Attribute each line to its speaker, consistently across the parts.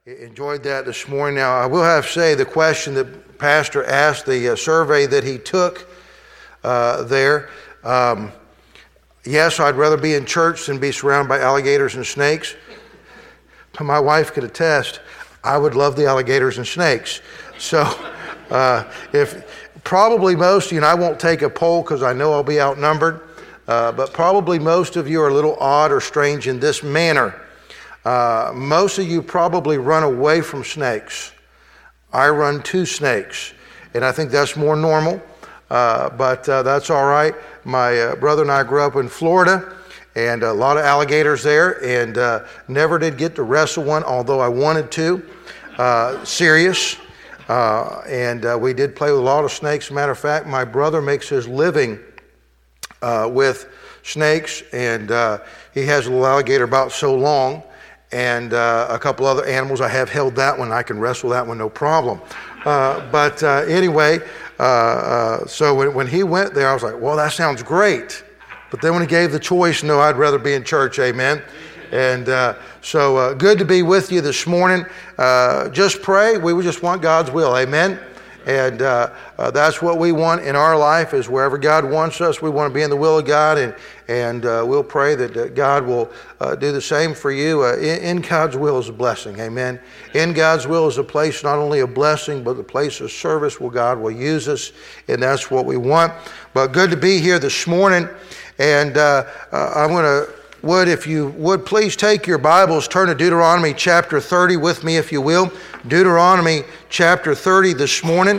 Speaker 1: Enjoyed that this morning. Now, I will have to say the question that Pastor asked, the survey that he took there, yes, I'd rather be in church than be surrounded by alligators and snakes. But my wife could attest, I would love the alligators and snakes. So if probably most of you, and I won't take a poll because I know I'll be outnumbered, but probably most of you are a little odd or strange in this manner. Most of you probably run away from snakes. I run to snakes, and I think that's more normal, but that's all right. My brother and I grew up in Florida, and a lot of alligators there, and never did get to wrestle one, although I wanted to. Serious. And we did play with a lot of snakes. As a matter of fact, my brother makes his living with snakes, and he has a little alligator about so long, and a couple other animals. I have held that one. I can wrestle that one, no problem. But anyway, so when he went there, I was like, well, that sounds great. But then when he gave the choice, no, I'd rather be in church, amen. And so good to be with you this morning. Just pray. We just want God's will, amen. And that's what we want in our life, is wherever God wants us, we want to be in the will of God, and we'll pray that God will do the same for you. In God's will is a blessing, amen. In God's will is a place not only of blessing, but a place of service where God will use us, and that's what we want. But good to be here this morning, and I'm going to, if you would, please take your Bibles, turn to Deuteronomy chapter 30 with me, if you will. Deuteronomy chapter 30 this morning.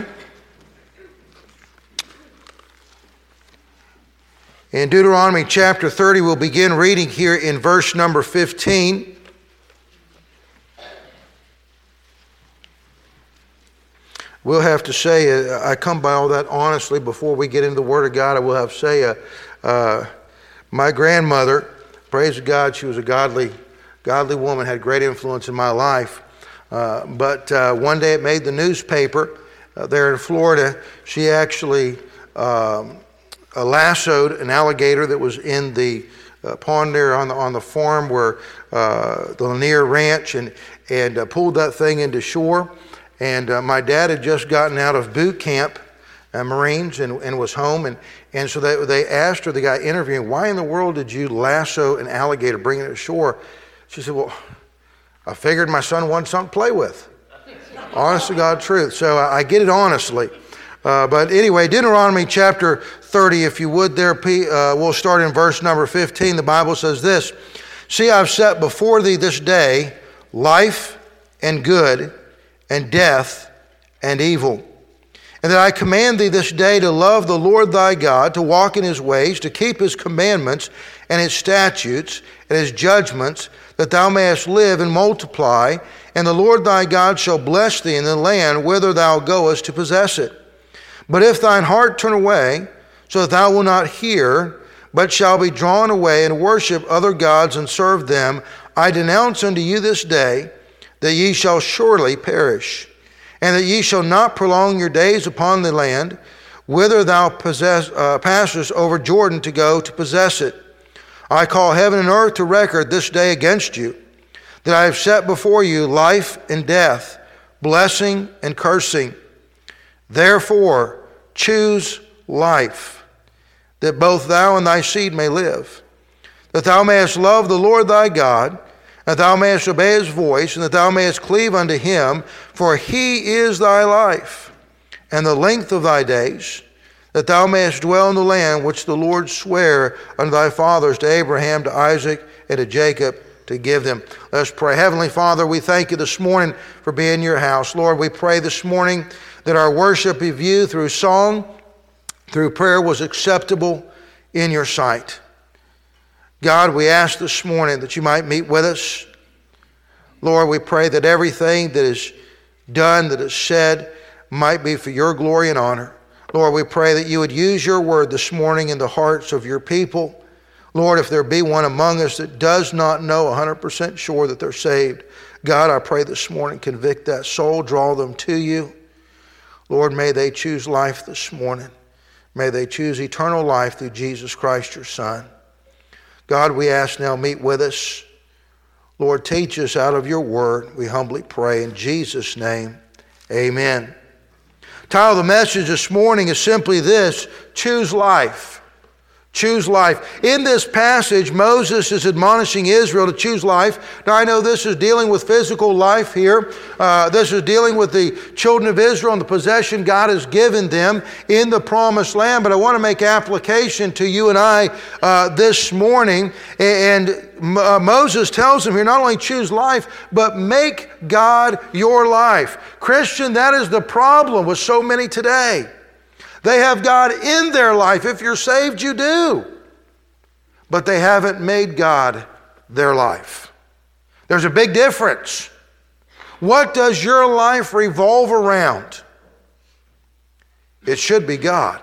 Speaker 1: In Deuteronomy chapter 30, we'll begin reading here in verse number 15. We'll have to say, I come by all that honestly. Before we get into the Word of God, I will have to say, my grandmother, praise God, she was a godly woman, had great influence in my life. But one day it made the newspaper there in Florida. She actually lassoed an alligator that was in the pond there on the farm where the Lanier Ranch, and pulled that thing into shore. And my dad had just gotten out of boot camp, Marines, and was home. And so they asked her, the guy interviewing, why in the world did you lasso an alligator, bring it ashore? She said, well, I figured my son wanted something to play with. Honest to God truth. So I get it honestly. But anyway, Deuteronomy chapter 30, if you would there, we'll start in verse number 15. The Bible says this: See, I've set before thee this day life and good, and death and evil. And that I command thee this day to love the Lord thy God, to walk in his ways, to keep his commandments and his statutes and his judgments, that thou mayest live and multiply, and the Lord thy God shall bless thee in the land whither thou goest to possess it. But if thine heart turn away, so that thou wilt not hear, but shall be drawn away and worship other gods and serve them, I denounce unto you this day that ye shall surely perish, and that ye shall not prolong your days upon the land whither thou passest over Jordan to go to possess it. I call heaven and earth to record this day against you, that I have set before you life and death, blessing and cursing. Therefore choose life, that both thou and thy seed may live, that thou mayest love the Lord thy God, that thou mayest obey his voice, and that thou mayest cleave unto him, for he is thy life, and the length of thy days, that thou mayest dwell in the land which the Lord sware unto thy fathers, to Abraham, to Isaac, and to Jacob, to give them. Let's pray. Heavenly Father, we thank you this morning for being in your house. Lord, we pray this morning that our worship of you through song, through prayer, was acceptable in your sight. God, we ask this morning that you might meet with us. Lord, we pray that everything that is done, that is said, might be for your glory and honor. Lord, we pray that you would use your word this morning in the hearts of your people. Lord, if there be one among us that does not know 100% sure that they're saved, God, I pray this morning, convict that soul, draw them to you. Lord, may they choose life this morning. May they choose eternal life through Jesus Christ, your Son. God, we ask now, meet with us. Lord, teach us out of your word. We humbly pray in Jesus' name. Amen. The title of the message this morning is simply this: choose life. Choose life. In this passage, Moses is admonishing Israel to choose life. Now, I know this is dealing with physical life here. This is dealing with the children of Israel and the possession God has given them in the promised land. But I want to make application to you and I this morning. And Moses tells them here, not only choose life, but make God your life. Christian, that is the problem with so many today. They have God in their life. If you're saved, you do. But they haven't made God their life. There's a big difference. What does your life revolve around? It should be God.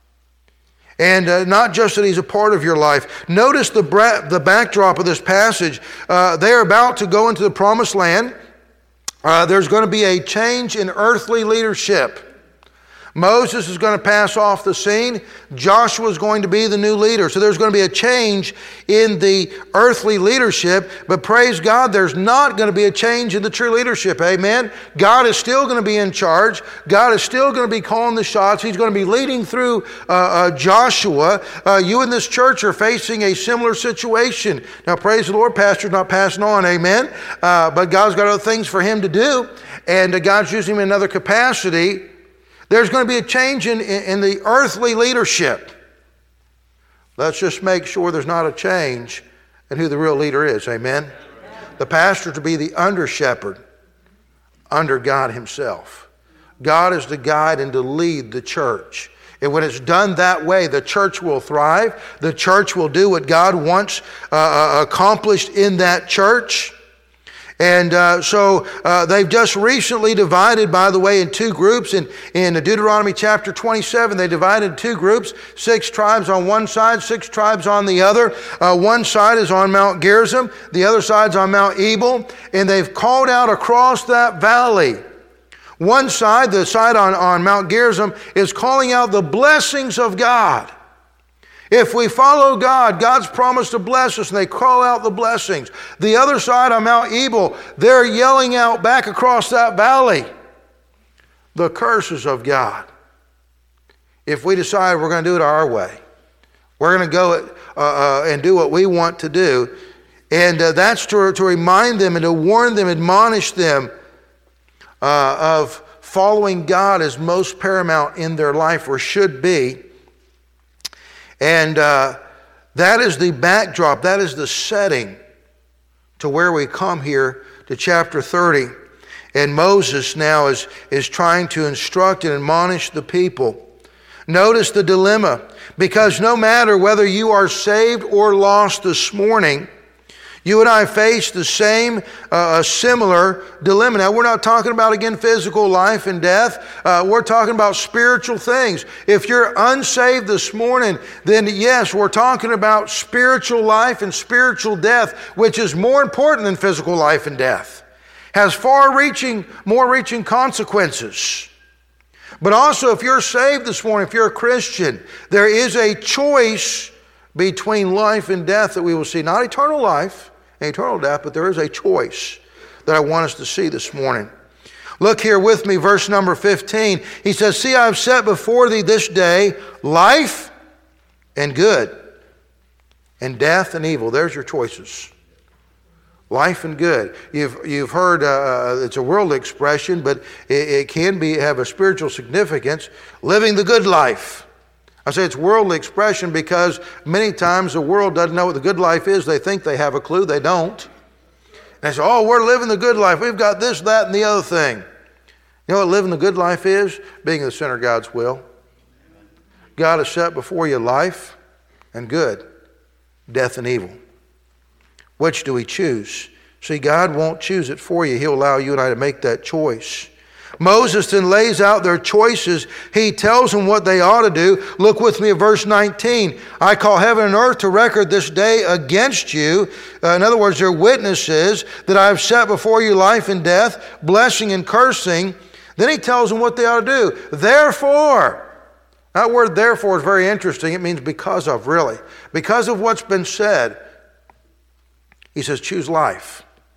Speaker 1: And not just that He's a part of your life. Notice the backdrop of this passage. They're about to go into the promised land. There's going to be a change in earthly leadership. Moses is going to pass off the scene. Joshua is going to be the new leader. So there's going to be a change in the earthly leadership. But praise God, there's not going to be a change in the true leadership. Amen? God is still going to be in charge. God is still going to be calling the shots. He's going to be leading through Joshua. You in this church are facing a similar situation. Now, praise the Lord, Pastor's not passing on. Amen? But God's got other things for him to do. And God's using him in another capacity. There's going to be a change in the earthly leadership. Let's just make sure there's not a change in who the real leader is. Amen? Amen. The pastor to be the under shepherd under God Himself. God is to guide and to lead the church. And when it's done that way, the church will thrive. The church will do what God wants accomplished in that church. And so they've just recently divided, by the way, in two groups. In Deuteronomy chapter 27, they divided two groups, 6 tribes on one side, 6 tribes on the other. One side is on Mount Gerizim, the other side's on Mount Ebal, and they've called out across that valley. One side, the side on Mount Gerizim, is calling out the blessings of God. If we follow God, God's promised to bless us, and they call out the blessings. The other side on Mount Ebal, they're yelling out back across that valley the curses of God. If we decide we're going to do it our way, we're going to go and do what we want to do, and that's to remind them and to warn them, admonish them of following God as most paramount in their life, or should be. And that is the backdrop, that is the setting to where we come here to chapter 30. And Moses now is trying to instruct and admonish the people. Notice the dilemma, because no matter whether you are saved or lost this morning, you and I face the same, similar dilemma. Now, we're not talking about, again, physical life and death. We're talking about spiritual things. If you're unsaved this morning, then yes, we're talking about spiritual life and spiritual death, which is more important than physical life and death. Has more reaching consequences. But also, if you're saved this morning, if you're a Christian, there is a choice between life and death that we will see. Not eternal life, eternal death, but there is a choice that I want us to see this morning. Look here with me, verse number 15. He says, "See, I have set before thee this day life and good, and death and evil." There's your choices. Life and good. You've heard, it's a worldly expression, but it can have a spiritual significance. Living the good life. I say it's worldly expression because many times the world doesn't know what the good life is. They think they have a clue. They don't. And they say, oh, we're living the good life. We've got this, that, and the other thing. You know what living the good life is? Being in the center of God's will. God has set before you life and good, death and evil. Which do we choose? See, God won't choose it for you. He'll allow you and I to make that choice. Moses then lays out their choices. He tells them what they ought to do. Look with me at verse 19. "I call heaven and earth to record this day against you." In other words, they're witnesses that I have set before you life and death, blessing and cursing. Then he tells them what they ought to do. "Therefore," that word therefore is very interesting. It means because of, really. Because of what's been said. He says, choose life.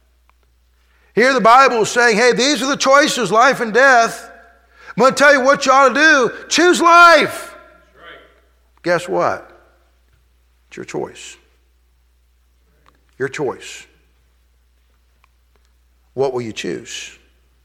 Speaker 1: Here the Bible is saying, hey, these are the choices, life and death. I'm going to tell you what you ought to do. Choose life. That's right. Guess what? It's your choice. Your choice. What will you choose?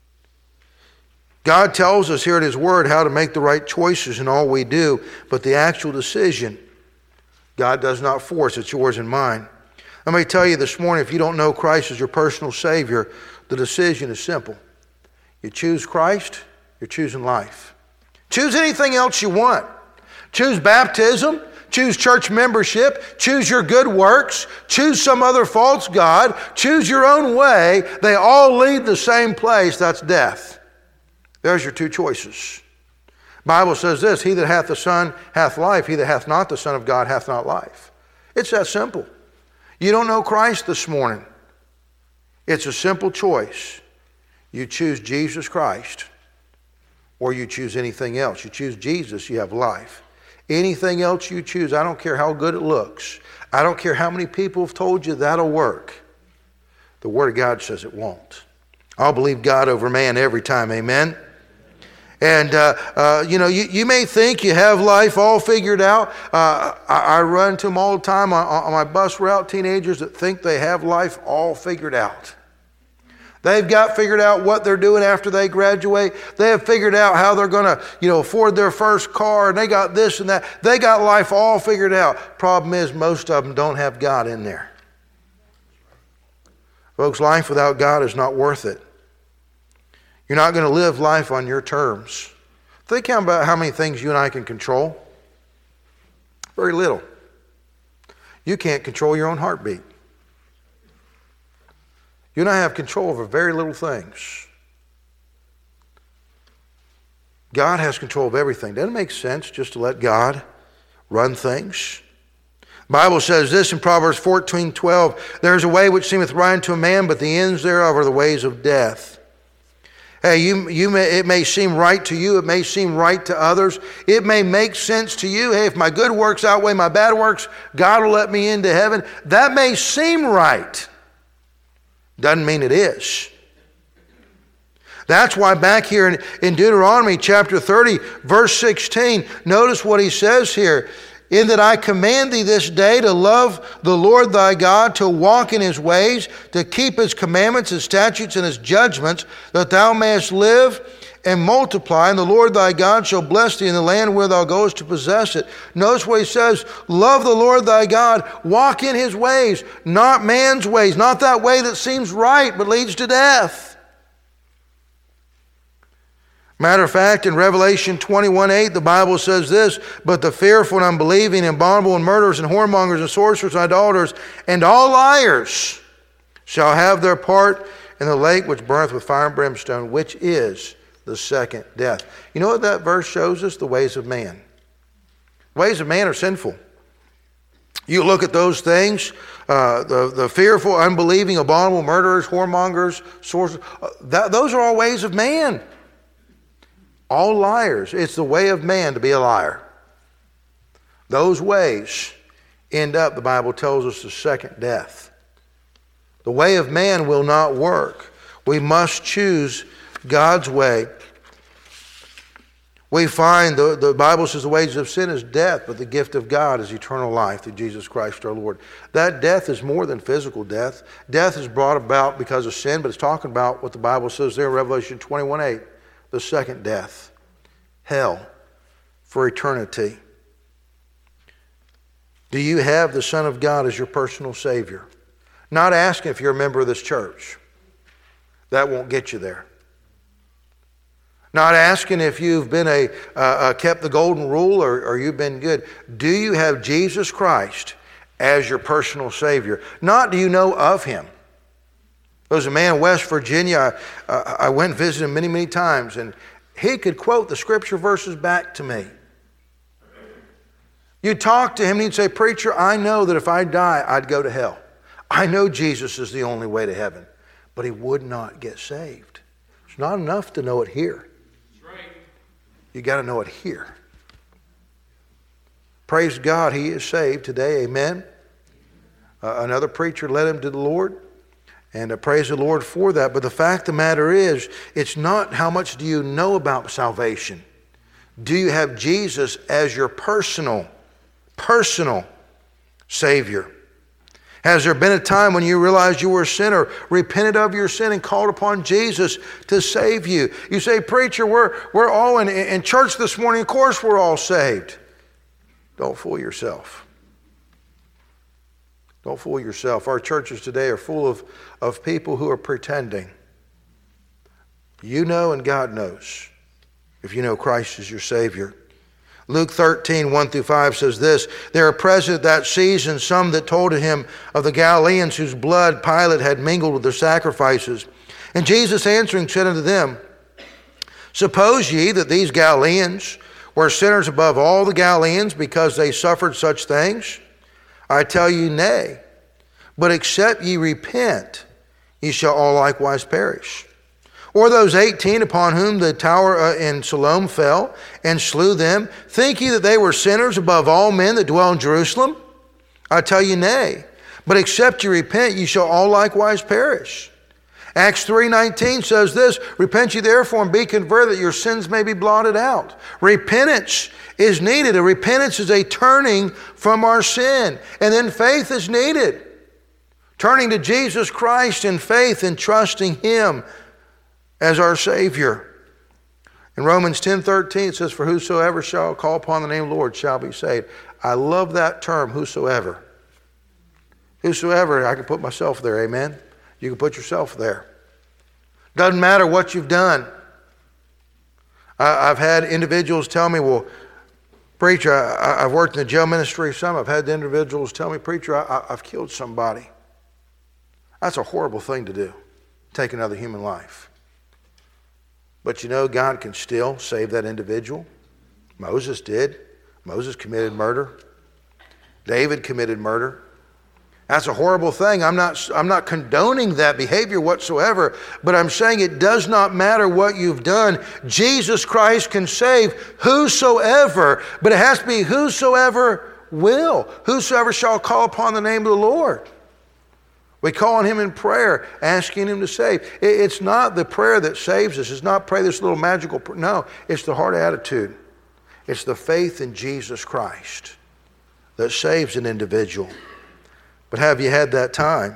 Speaker 1: God tells us here in His Word how to make the right choices in all we do, but the actual decision, God does not force. It's yours and mine. Let me tell you this morning, if you don't know Christ as your personal Savior, the decision is simple. You choose Christ, you're choosing life. Choose anything else you want. Choose baptism, choose church membership, choose your good works, choose some other false god, choose your own way. They all lead the same place, that's death. There's your two choices. The Bible says this, he that hath the Son hath life, he that hath not the Son of God hath not life. It's that simple. You don't know Christ this morning. It's a simple choice. You choose Jesus Christ or you choose anything else. You choose Jesus, you have life. Anything else you choose, I don't care how good it looks. I don't care how many people have told you that'll work. The Word of God says it won't. I'll believe God over man every time, amen? And, you may think you have life all figured out. I run into them all the time on my bus route, teenagers that think they have life all figured out. They've got figured out what they're doing after they graduate. They have figured out how they're going to, afford their first car, and they got this and that. They got life all figured out. Problem is, most of them don't have God in there. Folks, life without God is not worth it. You're not going to live life on your terms. Think about how many things you and I can control. Very little. You can't control your own heartbeat. You and I have control over very little things. God has control of everything. Doesn't it make sense just to let God run things? The Bible says this in Proverbs 14:12, there is a way which seemeth right unto a man, but the ends thereof are the ways of death. Hey, it may seem right to you. It may seem right to others. It may make sense to you. Hey, if my good works outweigh my bad works, God will let me into heaven. That may seem right. Doesn't mean it is. That's why back here in Deuteronomy chapter 30, verse 16, notice what he says here. In that I command thee this day to love the Lord thy God, to walk in His ways, to keep His commandments, His statutes, and His judgments, that thou mayest live and multiply, and the Lord thy God shall bless thee in the land where thou goest to possess it. Notice what he says, love the Lord thy God, walk in His ways, not man's ways, not that way that seems right but leads to death. Matter of fact, in Revelation 21:8, the Bible says this, but the fearful and unbelieving and abominable and murderers and whoremongers and sorcerers and idolaters and all liars shall have their part in the lake which burneth with fire and brimstone, which is the second death. You know what that verse shows us? The ways of man. The ways of man are sinful. You look at those things, the fearful, unbelieving, abominable, murderers, whoremongers, sorcerers, those are all ways of man. All liars. It's the way of man to be a liar. Those ways end up, the Bible tells us, the second death. The way of man will not work. We must choose God's way. We find the Bible says the wages of sin is death, but the gift of God is eternal life through Jesus Christ our Lord. That death is more than physical death. Death is brought about because of sin, but it's talking about what the Bible says there in Revelation 21:8. The second death, hell, for eternity. Do you have the Son of God as your personal Savior? Not asking if you're a member of this church. That won't get you there. Not asking if you've been kept the golden rule or you've been good. Do you have Jesus Christ as your personal Savior? Not do you know of Him. There was a man in West Virginia, I went and visited him many, many times, and he could quote the scripture verses back to me. You'd talk to him and he'd say, preacher, I know that if I die, I'd go to hell. I know Jesus is the only way to heaven. But he would not get saved. It's not enough to know it here. That's right. You got to know it here. Praise God, he is saved today, amen. Another preacher led him to the Lord. And praise the Lord for that. But the fact of the matter is, it's not how much do you know about salvation. Do you have Jesus as your personal Savior? Has there been a time when you realized you were a sinner, repented of your sin, and called upon Jesus to save you? You say, preacher, we're all in church this morning. Of course we're all saved. Don't fool yourself. Don't fool yourself. Our churches today are full of people who are pretending. You know and God knows if you know Christ is your Savior. Luke 13, 1 through 5 says this, there are present at that season some that told him of the Galileans whose blood Pilate had mingled with their sacrifices. And Jesus answering said unto them, suppose ye that these Galileans were sinners above all the Galileans because they suffered such things? I tell you, nay. But except ye repent, ye shall all likewise perish. Or those 18 upon whom the tower in Siloam fell and slew them, think ye that they were sinners above all men that dwell in Jerusalem? I tell you, nay. But except ye repent, ye shall all likewise perish. Acts 3:19 says this, repent ye therefore and be converted that your sins may be blotted out. Repentance is needed. A repentance is a turning from our sin. And then faith is needed. Turning to Jesus Christ in faith and trusting Him as our Savior. In Romans 10:13 it says, for whosoever shall call upon the name of the Lord shall be saved. I love that term, whosoever. Whosoever, I can put myself there, amen? You can put yourself there. Doesn't matter what you've done. I've had individuals tell me, well, preacher, I've worked in the jail ministry some. I've had individuals tell me, preacher, I've killed somebody. That's a horrible thing to do, take another human life. But you know, God can still save that individual. Moses did. Moses committed murder. David committed murder. That's a horrible thing. I'm not condoning that behavior whatsoever, but I'm saying it does not matter what you've done. Jesus Christ can save whosoever, but it has to be whosoever will. Whosoever shall call upon the name of the Lord. We call on Him in prayer, asking Him to save. It's not the prayer that saves us. It's not pray this little magical prayer. No, it's the heart attitude. It's the faith in Jesus Christ that saves an individual. But have you had that time?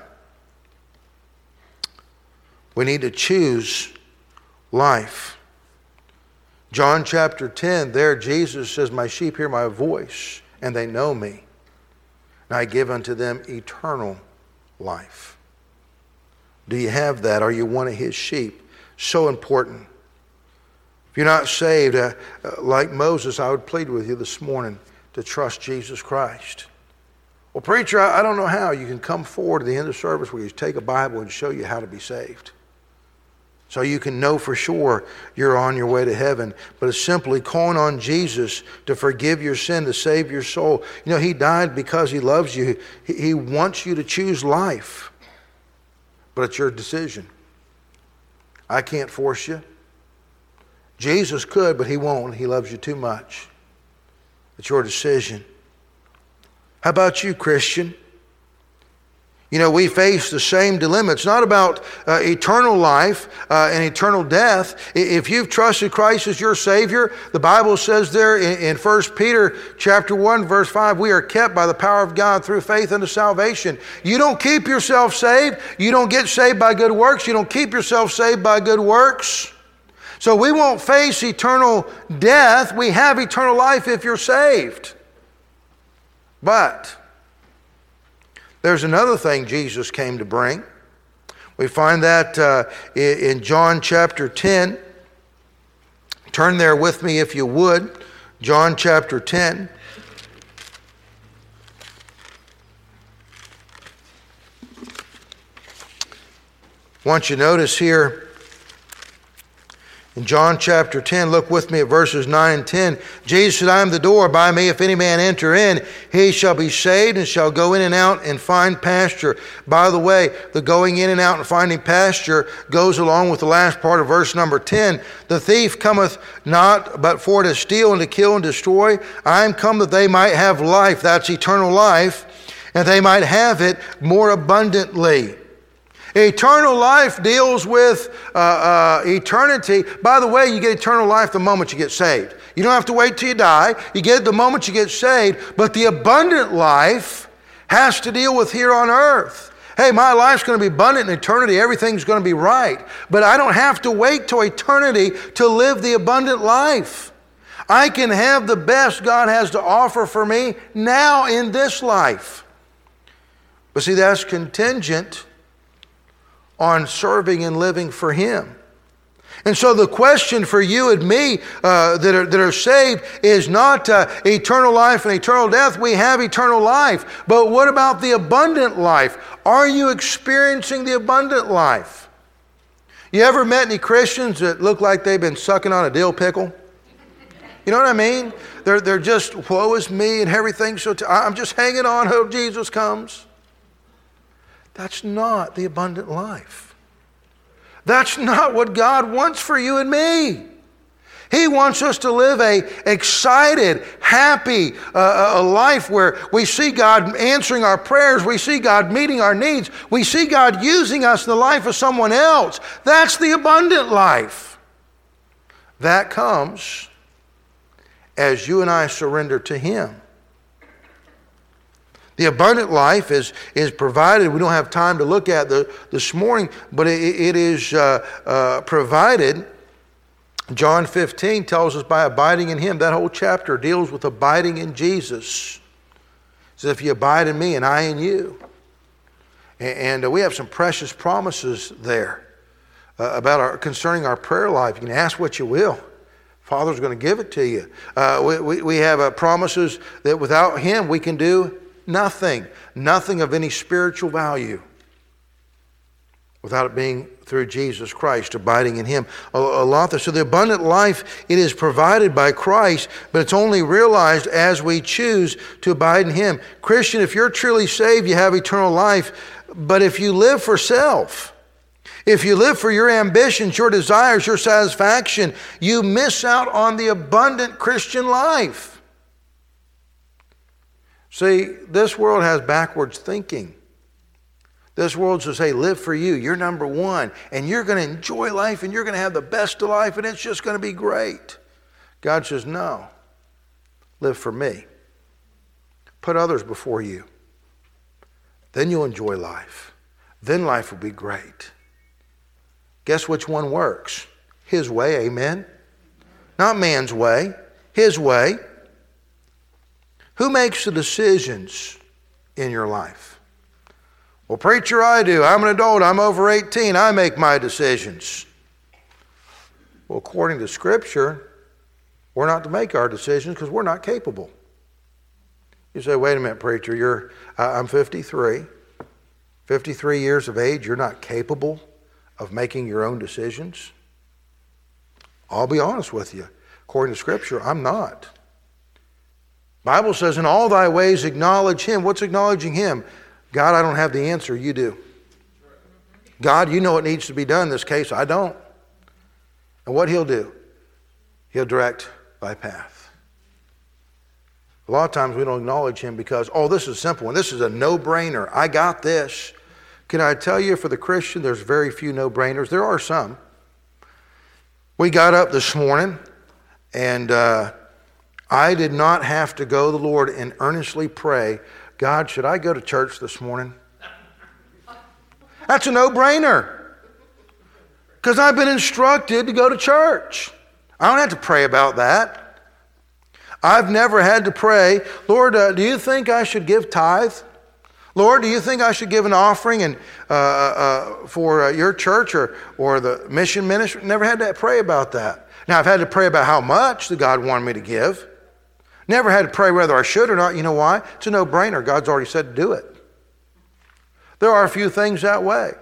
Speaker 1: We need to choose life. John chapter 10, there Jesus says, my sheep hear my voice, and they know me. And I give unto them eternal life. Do you have that? Are you one of His sheep? So important. If you're not saved, like Moses, I would plead with you this morning to trust Jesus Christ. Well, preacher, I don't know how. You can come forward at the end of the service where you take a Bible and show you how to be saved. So you can know for sure you're on your way to heaven. But it's simply calling on Jesus to forgive your sin, to save your soul. You know, He died because He loves you. He wants you to choose life. But it's your decision. I can't force you. Jesus could, but He won't. He loves you too much. It's your decision. How about you, Christian? You know, we face the same dilemma. It's not about eternal life and eternal death. If you've trusted Christ as your Savior, the Bible says there in 1 Peter chapter 1, verse 5, we are kept by the power of God through faith unto salvation. You don't keep yourself saved. You don't get saved by good works. You don't keep yourself saved by good works. So we won't face eternal death. We have eternal life if you're saved. But there's another thing Jesus came to bring. We find that in John chapter 10. Turn there with me if you would. John chapter 10. I want you to notice here in John chapter 10, look with me at verses 9 and 10. Jesus said, I am the door. By me, if any man enter in, he shall be saved and shall go in and out and find pasture. By the way, the going in and out and finding pasture goes along with the last part of verse number 10. The thief cometh not but for to steal and to kill and destroy. I am come that they might have life. That's eternal life. And they might have it more abundantly. Eternal life deals with eternity. By the way, you get eternal life the moment you get saved. You don't have to wait till you die. You get it the moment you get saved. But the abundant life has to deal with here on earth. Hey, my life's going to be abundant in eternity. Everything's going to be right. But I don't have to wait till eternity to live the abundant life. I can have the best God has to offer for me now in this life. But see, that's contingent on serving and living for Him. And so the question for you and me that are saved is not eternal life and eternal death. We have eternal life. But what about the abundant life? Are you experiencing the abundant life? You ever met any Christians that look like they've been sucking on a dill pickle? You know what I mean? They're just, woe is me and everything's so, I'm just hanging on until Jesus comes. That's not the abundant life. That's not what God wants for you and me. He wants us to live a excited, happy a life where we see God answering our prayers, we see God meeting our needs, we see God using us in the life of someone else. That's the abundant life. That comes as you and I surrender to Him. The abundant life is provided. We don't have time to look at this morning, but it is provided. John 15 tells us by abiding in Him. That whole chapter deals with abiding in Jesus. It says, if you abide in me and I in you. And we have some precious promises there about concerning our prayer life. You can ask what you will. Father's going to give it to you. We have promises that without Him we can do nothing of any spiritual value without it being through Jesus Christ, abiding in Him. A lot there. So the abundant life, it is provided by Christ, but it's only realized as we choose to abide in Him. Christian, if you're truly saved, you have eternal life. But if you live for self, if you live for your ambitions, your desires, your satisfaction, you miss out on the abundant Christian life. See, this world has backwards thinking. This world says, hey, live for you. You're number one. And you're going to enjoy life and you're going to have the best of life and it's just going to be great. God says, no. Live for me. Put others before you. Then you'll enjoy life. Then life will be great. Guess which one works? His way, amen? Not man's way. His way. Who makes the decisions in your life? Well, preacher, I do. I'm an adult. I'm over 18. I make my decisions. Well, according to Scripture, we're not to make our decisions because we're not capable. You say, wait a minute, preacher, I'm 53. 53 years of age, you're not capable of making your own decisions? I'll be honest with you. According to Scripture, I'm not. Bible says, in all thy ways acknowledge Him. What's acknowledging Him? God, I don't have the answer. You do. God, you know what needs to be done in this case. I don't. And what He'll do? He'll direct thy path. A lot of times we don't acknowledge Him because, oh, this is a simple one. This is a no-brainer. I got this. Can I tell you, for the Christian, there's very few no-brainers. There are some. We got up this morning and I did not have to go to the Lord and earnestly pray, God, should I go to church this morning? That's a no-brainer. Because I've been instructed to go to church. I don't have to pray about that. I've never had to pray, Lord, do you think I should give tithe? Lord, do you think I should give an offering and for your church or the mission ministry? Never had to pray about that. Now, I've had to pray about how much that God wanted me to give. Never had to pray whether I should or not. You know why? It's a no-brainer. God's already said to do it. There are a few things that way.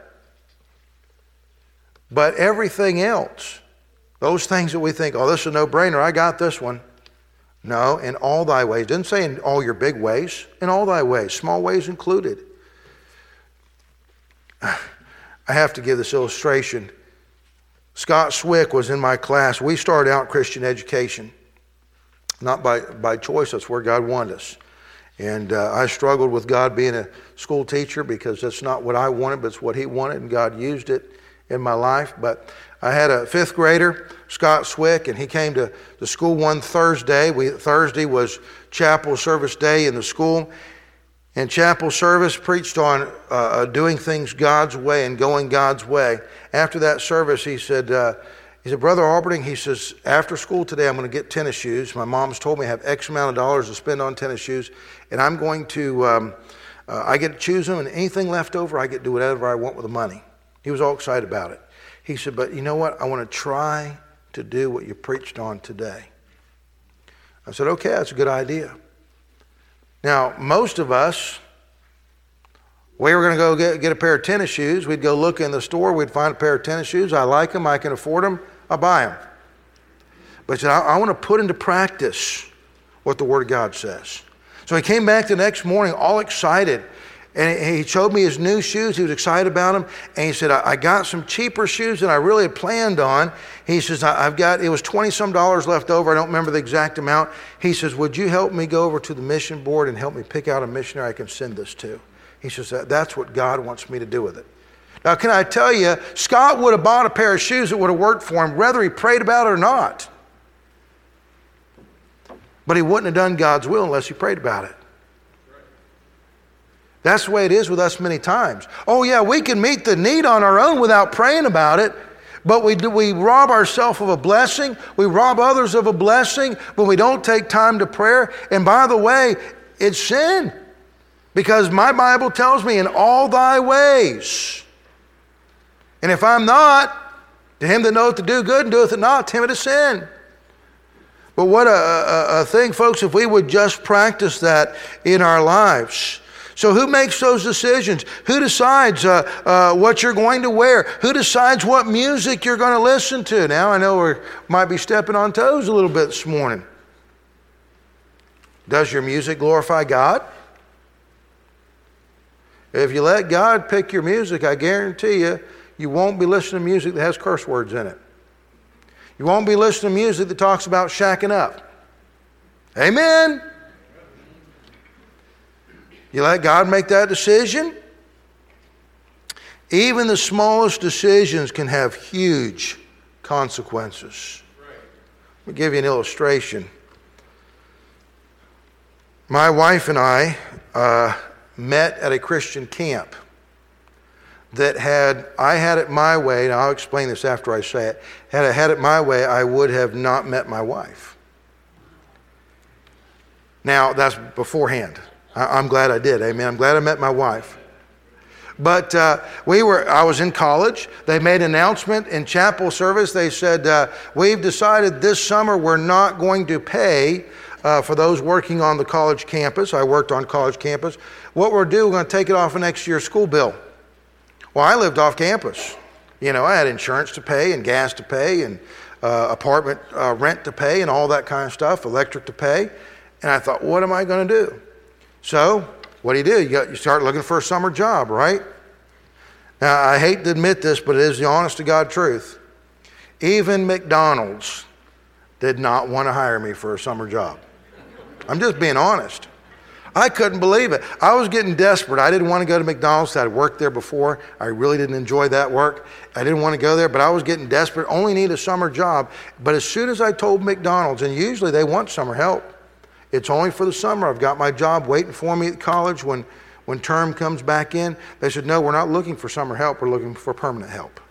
Speaker 1: But everything else, those things that we think, oh, this is a no-brainer, I got this one. No, in all thy ways. It didn't say in all your big ways. In all thy ways, small ways included. I have to give this illustration. Scott Swick was in my class. We started out Christian education. Not by choice, that's where God wanted us. And I struggled with God being a school teacher because that's not what I wanted, but it's what He wanted, and God used it in my life. But I had a fifth grader, Scott Swick, and he came to the school one Thursday. Thursday was chapel service day in the school. And chapel service preached on doing things God's way and going God's way. After that service, he said, Brother Alberding, he says, after school today, I'm going to get tennis shoes. My mom's told me I have X amount of dollars to spend on tennis shoes, and I'm going to, I get to choose them, and anything left over, I get to do whatever I want with the money. He was all excited about it. He said, but you know what? I want to try to do what you preached on today. I said, okay, that's a good idea. Now, most of us, we were going to go get a pair of tennis shoes. We'd go look in the store. We'd find a pair of tennis shoes. I like them. I can afford them. I'll buy them. But he said, I want to put into practice what the Word of God says. So he came back the next morning all excited. And he showed me his new shoes. He was excited about them. And he said, I got some cheaper shoes than I really had planned on. He says, it was $20-some left over. I don't remember the exact amount. He says, would you help me go over to the mission board and help me pick out a missionary I can send this to? He says, that's what God wants me to do with it. Now, can I tell you, Scott would have bought a pair of shoes that would have worked for him, whether he prayed about it or not. But he wouldn't have done God's will unless he prayed about it. That's the way it is with us many times. Oh yeah, we can meet the need on our own without praying about it, but we rob ourselves of a blessing. We rob others of a blessing when we don't take time to prayer. And by the way, it's sin. Because my Bible tells me in all thy ways. And if I'm not, to him that knoweth to do good and doeth it not, to him it is sin. But what a thing, folks, if we would just practice that in our lives. So who makes those decisions? Who decides what you're going to wear? Who decides what music you're going to listen to? Now, I know we might be stepping on toes a little bit this morning. Does your music glorify God? If you let God pick your music, I guarantee you, you won't be listening to music that has curse words in it. You won't be listening to music that talks about shacking up. Amen? You let God make that decision. Even the smallest decisions can have huge consequences. Let me give you an illustration. My wife and I met at a Christian camp that I had it my way, and I'll explain this after I say it. Had I had it my way, I would have not met my wife. Now, that's beforehand. I'm glad I did, amen. I'm glad I met my wife. But I was in college. They made an announcement in chapel service. They said, we've decided this summer we're not going to pay for those working on the college campus. I worked on college campus. What we're going to take it off of next year's school bill. Well, I lived off campus. You know, I had insurance to pay and gas to pay and apartment rent to pay and all that kind of stuff, electric to pay. And I thought, what am I going to do? So, what do? You start looking for a summer job, right? Now, I hate to admit this, but it is the honest to God truth. Even McDonald's did not want to hire me for a summer job. I'm just being honest. I couldn't believe it. I was getting desperate. I didn't want to go to McDonald's. I'd worked there before. I really didn't enjoy that work. I didn't want to go there, but I was getting desperate. Only need a summer job. But as soon as I told McDonald's, and usually they want summer help, it's only for the summer. I've got my job waiting for me at college when term comes back in. They said, no, we're not looking for summer help. We're looking for permanent help.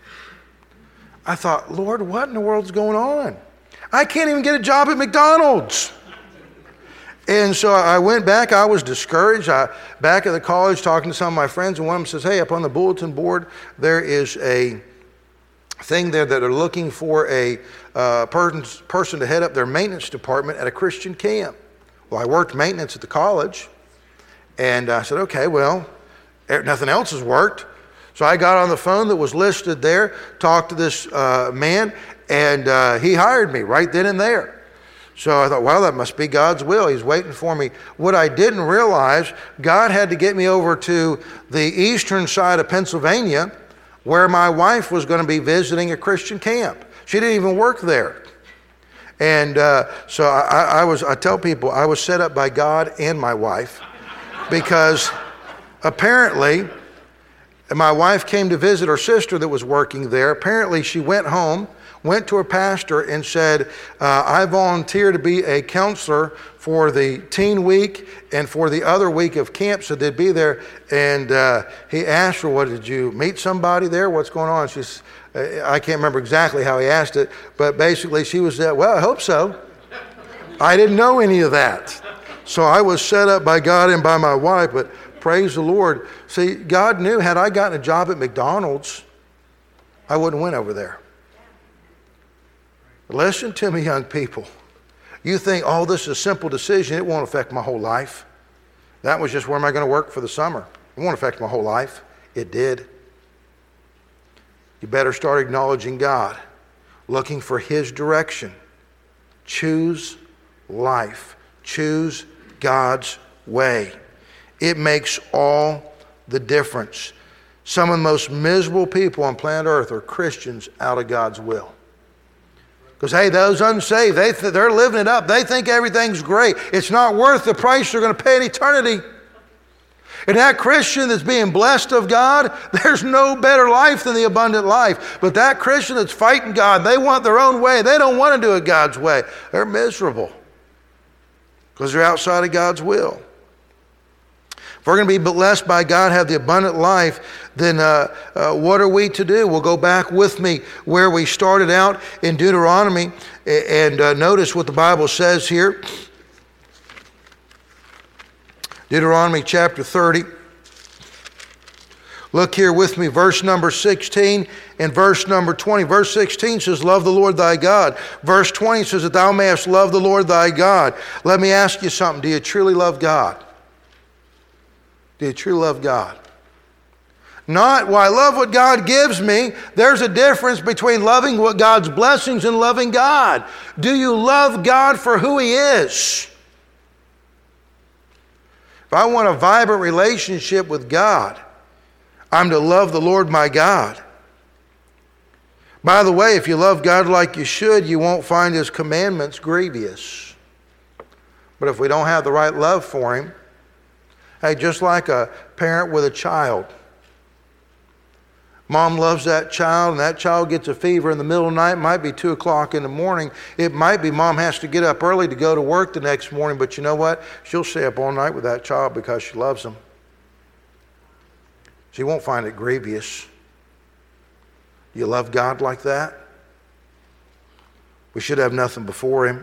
Speaker 1: I thought, Lord, what in the world's going on? I can't even get a job at McDonald's. And so I went back. I was discouraged. Back at the college talking to some of my friends, and one of them says, hey, up on the bulletin board, there is a thing there that are looking for a person to head up their maintenance department at a Christian camp. Well, I worked maintenance at the college, and I said, okay, well, nothing else has worked. So I got on the phone that was listed there, talked to this man, and he hired me right then and there. So I thought, well, that must be God's will. He's waiting for me. What I didn't realize, God had to get me over to the eastern side of Pennsylvania, where my wife was going to be visiting a Christian camp. She didn't even work there. And so I tell people, I was set up by God and my wife. because apparently my wife came to visit her sister that was working there. Apparently she went home, went to her pastor and said, I volunteer to be a counselor for the teen week and for the other week of camp, so they'd be there. And he asked her, "What, did you meet somebody there? What's going on?" She's, I can't remember exactly how he asked it, but basically she was, well, I hope so. I didn't know any of that. So I was set up by God and by my wife, but praise the Lord. See, God knew had I gotten a job at McDonald's, I wouldn't went over there. Listen to me, young people. You think, oh, this is a simple decision. It won't affect my whole life. That was just where am I going to work for the summer. It won't affect my whole life. It did. You better start acknowledging God, looking for His direction. Choose life. Choose God's way. It makes all the difference. Some of the most miserable people on planet Earth are Christians out of God's will. Because, hey, those unsaved, they're living it up. They think everything's great. It's not worth the price they're going to pay in eternity. And that Christian that's being blessed of God, there's no better life than the abundant life. But that Christian that's fighting God, they want their own way. They don't want to do it God's way. They're miserable because they're outside of God's will. If we're going to be blessed by God, have the abundant life, then what are we to do? Well, go back with me where we started out in Deuteronomy and notice what the Bible says here. Deuteronomy chapter 30. Look here with me, verse number 16 and verse number 20. Verse 16 says, love the Lord thy God. Verse 20 says that thou mayest love the Lord thy God. Let me ask you something. Do you truly love God? Do you truly love God? Not, well, I love what God gives me. There's a difference between loving what God's blessings and loving God. Do you love God for who He is? If I want a vibrant relationship with God, I'm to love the Lord my God. By the way, if you love God like you should, you won't find His commandments grievous. But if we don't have the right love for Him, hey, just like a parent with a child. Mom loves that child, and that child gets a fever in the middle of the night. It might be 2 o'clock in the morning. It might be mom has to get up early to go to work the next morning, but you know what? She'll stay up all night with that child because she loves him. She won't find it grievous. You love God like that? We should have nothing before Him.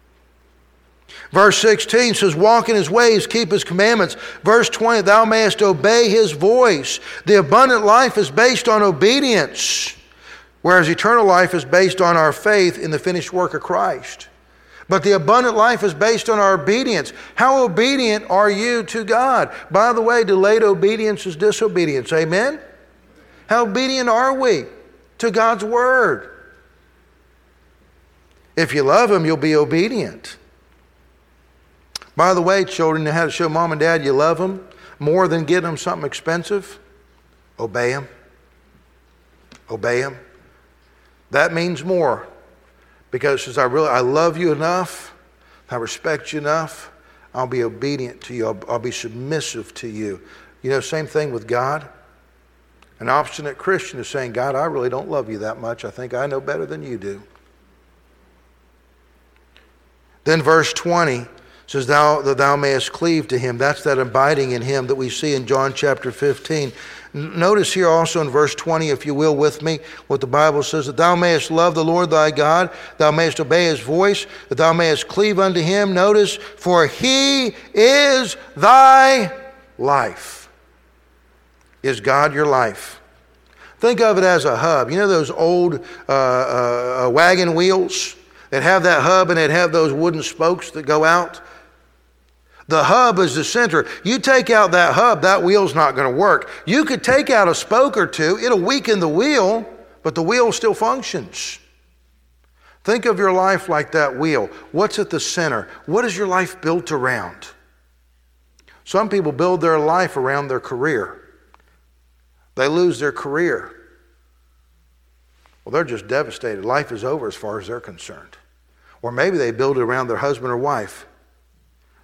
Speaker 1: Verse 16 says, walk in His ways, keep His commandments. Verse 20, thou mayest obey His voice. The abundant life is based on obedience, whereas eternal life is based on our faith in the finished work of Christ. But the abundant life is based on our obedience. How obedient are you to God? By the way, delayed obedience is disobedience. Amen? How obedient are we to God's Word? If you love Him, you'll be obedient. By the way, children, you know how to show mom and dad you love them more than getting them something expensive? Obey them. Obey them. That means more. Because it says, I love you enough, I respect you enough, I'll be obedient to you, I'll be submissive to you. You know, same thing with God. An obstinate Christian is saying, God, I really don't love you that much. I think I know better than you do. Then verse 20 says, that thou mayest cleave to Him. That's that abiding in Him that we see in John chapter 15. Notice here also in verse 20, if you will, with me, what the Bible says, that thou mayest love the Lord thy God, thou mayest obey His voice, that thou mayest cleave unto Him. Notice, for He is thy life. Is God your life? Think of it as a hub. You know those old wagon wheels that have that hub and that have those wooden spokes that go out? The hub is the center. You take out that hub, that wheel's not going to work. You could take out a spoke or two, it'll weaken the wheel, but the wheel still functions. Think of your life like that wheel. What's at the center? What is your life built around? Some people build their life around their career. They lose their career. Well, they're just devastated. Life is over as far as they're concerned. Or maybe they build it around their husband or wife.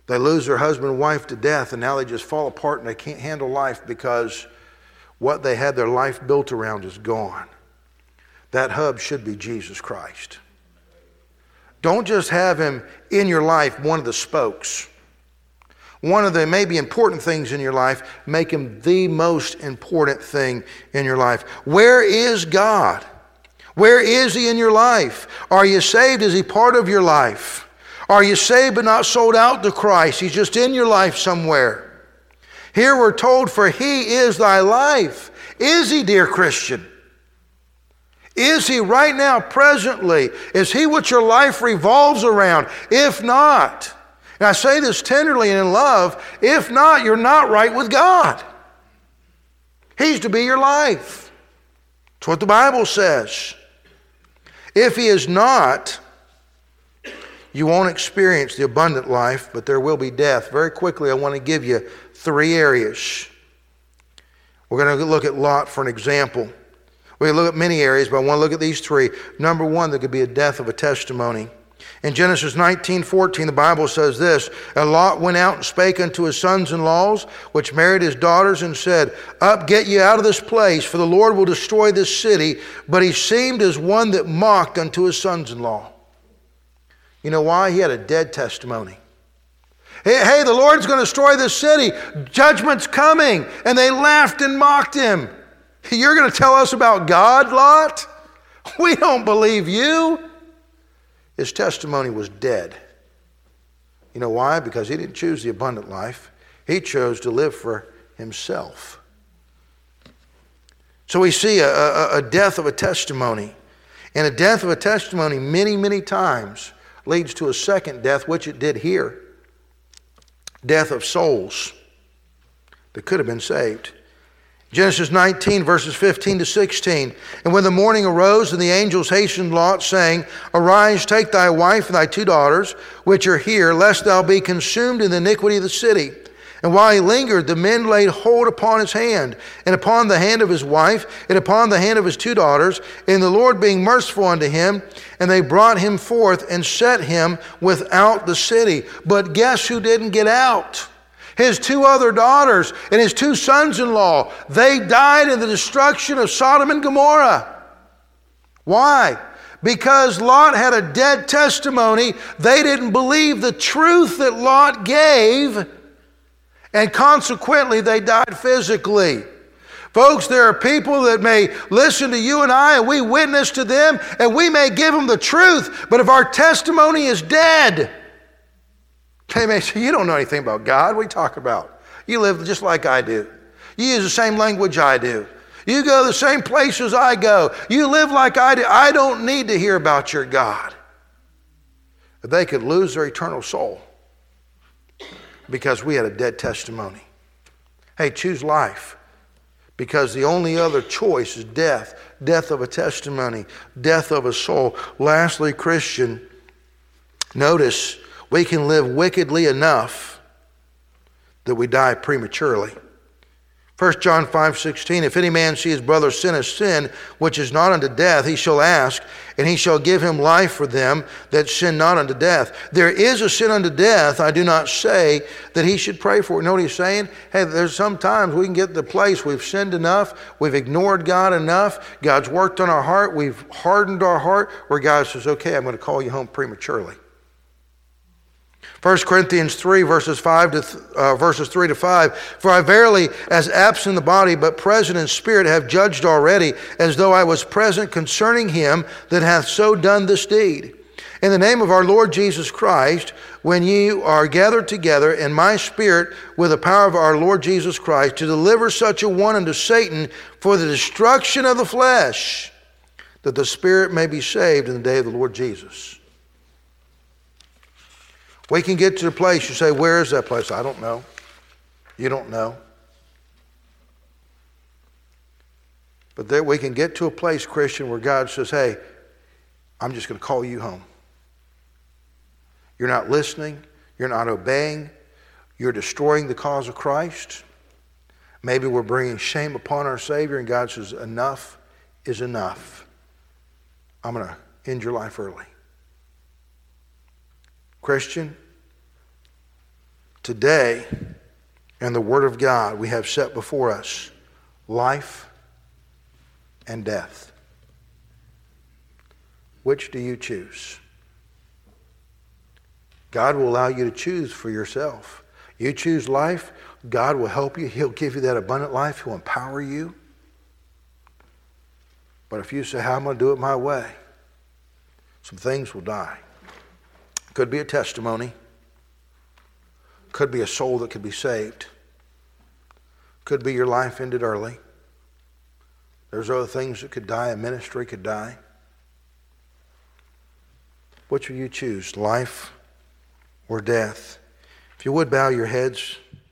Speaker 1: They lose their husband and wife to death, and now they just fall apart and they can't handle life because what they had their life built around is gone. That hub should be Jesus Christ. Don't just have him in your life, one of the spokes. One of the maybe important things in your life, make him the most important thing in your life. Where is God? Where is he in your life? Are you saved? Is he part of your life? Are you saved but not sold out to Christ? He's just in your life somewhere. Here we're told, for he is thy life. Is he, dear Christian? Is he right now, presently? Is he what your life revolves around? If not, and I say this tenderly and in love, if not, you're not right with God. He's to be your life. That's what the Bible says. If he is not, you won't experience the abundant life, but there will be death. Very quickly, I want to give you 3 areas. We're going to look at Lot for an example. We're going to look at many areas, but I want to look at these 3. Number 1, there could be a death of a testimony. In Genesis 19:14, the Bible says this, and Lot went out and spake unto his sons-in-laws, which married his daughters, and said, Up, get ye out of this place, for the Lord will destroy this city. But he seemed as one that mocked unto his sons-in-law. You know why? He had a dead testimony. Hey, the Lord's going to destroy this city. Judgment's coming. And they laughed and mocked him. You're going to tell us about God, Lot? We don't believe you. His testimony was dead. You know why? Because he didn't choose the abundant life. He chose to live for himself. So we see a death of a testimony. And a death of a testimony many, many times leads to a second death, which it did here. Death of souls that could have been saved. Genesis 19, verses 15 to 16. And when the morning arose, and the angels hastened Lot, saying, Arise, take thy wife and thy 2 daughters, which are here, lest thou be consumed in the iniquity of the city. And while he lingered, the men laid hold upon his hand, and upon the hand of his wife, and upon the hand of his 2 daughters, and the Lord being merciful unto him, and they brought him forth and set him without the city. But guess who didn't get out? His 2 other daughters and his 2 sons-in-law. They died in the destruction of Sodom and Gomorrah. Why? Because Lot had a dead testimony. They didn't believe the truth that Lot gave, and consequently they died physically. Folks, there are people that may listen to you and I, and we witness to them, and we may give them the truth, but if our testimony is dead, they may say, you don't know anything about God. What are you talking about? You live just like I do. You use the same language I do. You go the same places I go. You live like I do. I don't need to hear about your God. They could lose their eternal soul because we had a dead testimony. Hey, choose life, because the only other choice is death. Death of a testimony. Death of a soul. Lastly, Christian, notice we can live wickedly enough that we die prematurely. 1 John 5:16, if any man see his brother sin a sin which is not unto death, he shall ask, and he shall give him life for them that sin not unto death. There is a sin unto death, I do not say that he should pray for it. You know what he's saying? Hey, there's sometimes we can get to the place we've sinned enough, we've ignored God enough, God's worked on our heart, we've hardened our heart, where God says, okay, I'm going to call you home prematurely. 1 Corinthians 3, verses 3 to 5. For I verily, as absent in the body, but present in spirit, have judged already, as though I was present concerning him that hath so done this deed. In the name of our Lord Jesus Christ, when ye are gathered together in my spirit with the power of our Lord Jesus Christ, to deliver such a one unto Satan for the destruction of the flesh, that the spirit may be saved in the day of the Lord Jesus. We can get to the place, you say, where is that place? I don't know. You don't know. But there we can get to a place, Christian, where God says, hey, I'm just going to call you home. You're not listening. You're not obeying. You're destroying the cause of Christ. Maybe we're bringing shame upon our Savior, and God says, enough is enough. I'm going to end your life early. Christian, Today, in the Word of God, we have set before us life and death. Which do you choose? God will allow you to choose for yourself. You choose life, God will help you. He'll give you that abundant life. He'll empower you. But if you say, how am I going to do it my way? Some things will die. Could be a testimony. Could be a soul that could be saved. Could be your life ended early. There's other things that could die. A ministry could die. Which will you choose, life or death? If you would bow your heads.